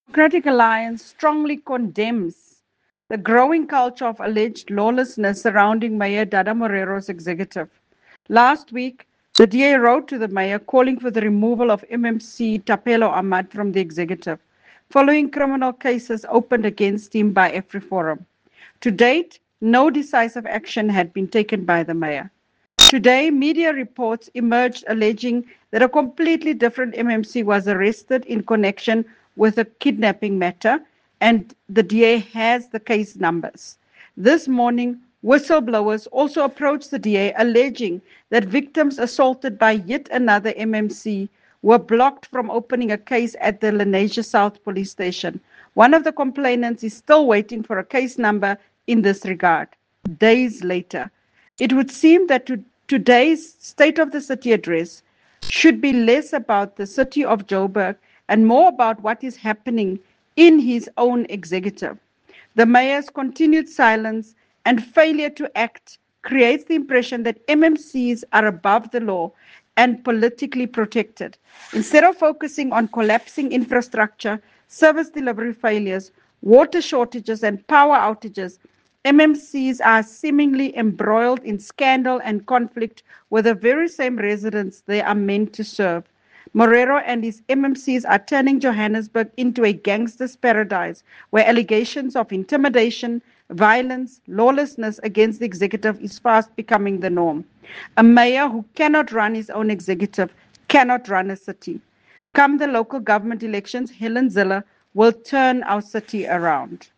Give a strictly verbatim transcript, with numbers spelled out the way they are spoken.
Democratic Alliance strongly condemns the growing culture of alleged lawlessness surrounding Mayor Dada Morero's executive. Last week, the D A wrote to the mayor calling for the removal of M M C Tapelo Ahmad from the executive, following criminal cases opened against him by AfriForum. To date, no decisive action had been taken by the mayor. Today, media reports emerged alleging that a completely different M M C was arrested in connection with a kidnapping matter, and the D A has the case numbers. This morning, whistleblowers also approached the D A alleging that victims assaulted by yet another M M C were blocked from opening a case at the Lenasia South police station. One of the complainants is still waiting for a case number in this regard. Days later, it would seem that to, today's State of the City address should be less about the city of Joburg and more about what is happening in his own executive. The mayor's continued silence and failure to act creates the impression that M M Cs are above the law and politically protected. Instead of focusing on collapsing infrastructure, service delivery failures, water shortages, and power outages, M M Cs are seemingly embroiled in scandal and conflict with the very same residents they are meant to serve. Morero and his M M Cs are turning Johannesburg into a gangster's paradise where allegations of intimidation, violence, lawlessness against the executive is fast becoming the norm. A mayor who cannot run his own executive cannot run a city. Come the local government elections, Helen Zille will turn our city around.